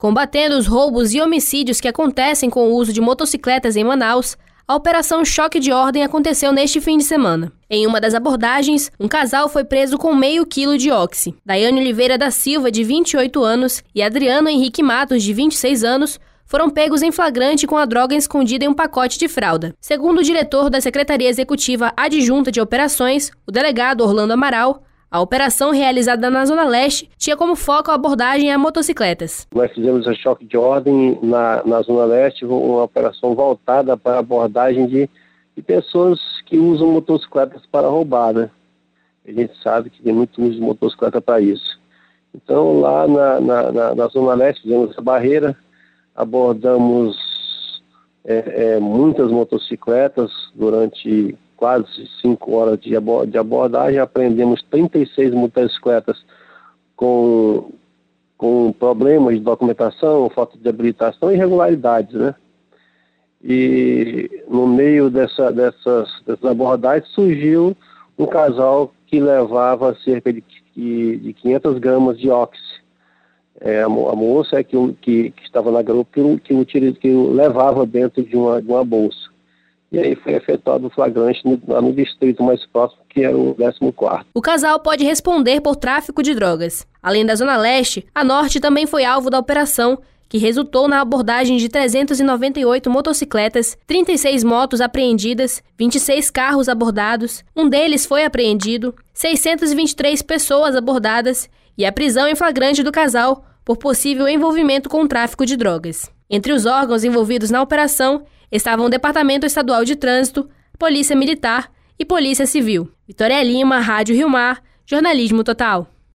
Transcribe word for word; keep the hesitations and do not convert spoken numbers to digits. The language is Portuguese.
Combatendo os roubos e homicídios que acontecem com o uso de motocicletas em Manaus, a Operação Choque de Ordem aconteceu neste fim de semana. Em uma das abordagens, um casal foi preso com meio quilo de oxi. Daiane Oliveira da Silva, de vinte e oito anos, e Adriano Henrique Matos, de vinte e seis anos, foram pegos em flagrante com a droga escondida em um pacote de fralda. Segundo o diretor da Secretaria Executiva Adjunta de Operações, o delegado Orlando Amaral, a operação realizada na Zona Leste tinha como foco a abordagem a motocicletas. Nós fizemos a choque de ordem na, na Zona Leste, uma operação voltada para a abordagem de, de pessoas que usam motocicletas para roubar, né? A gente sabe que tem muito uso de motocicleta para isso. Então, lá na, na, na, na Zona Leste, fizemos essa barreira, abordamos é, é, muitas motocicletas durante quase cinco horas de abordagem, apreendemos trinta e seis motocicletas com, com problemas de documentação, falta de habilitação e irregularidades, né? E no meio dessa, dessas, dessas abordagens surgiu um casal que levava cerca de, de quinhentas gramas de oxi. É, a, a moça é que, que, que estava na garupa que, que, que levava dentro de uma, de uma bolsa. E aí foi efetuado o flagrante no, no distrito mais próximo, que era o décimo quarto. O casal pode responder por tráfico de drogas. Além da Zona Leste, a Norte também foi alvo da operação, que resultou na abordagem de trezentas e noventa e oito motocicletas, trinta e seis motos apreendidas, vinte e seis carros abordados, um deles foi apreendido, seiscentas e vinte e três pessoas abordadas e a prisão em flagrante do casal por possível envolvimento com o tráfico de drogas. Entre os órgãos envolvidos na operação estavam o Departamento Estadual de Trânsito, Polícia Militar e Polícia Civil. Vitória Lima, Rádio Rio Mar, Jornalismo Total.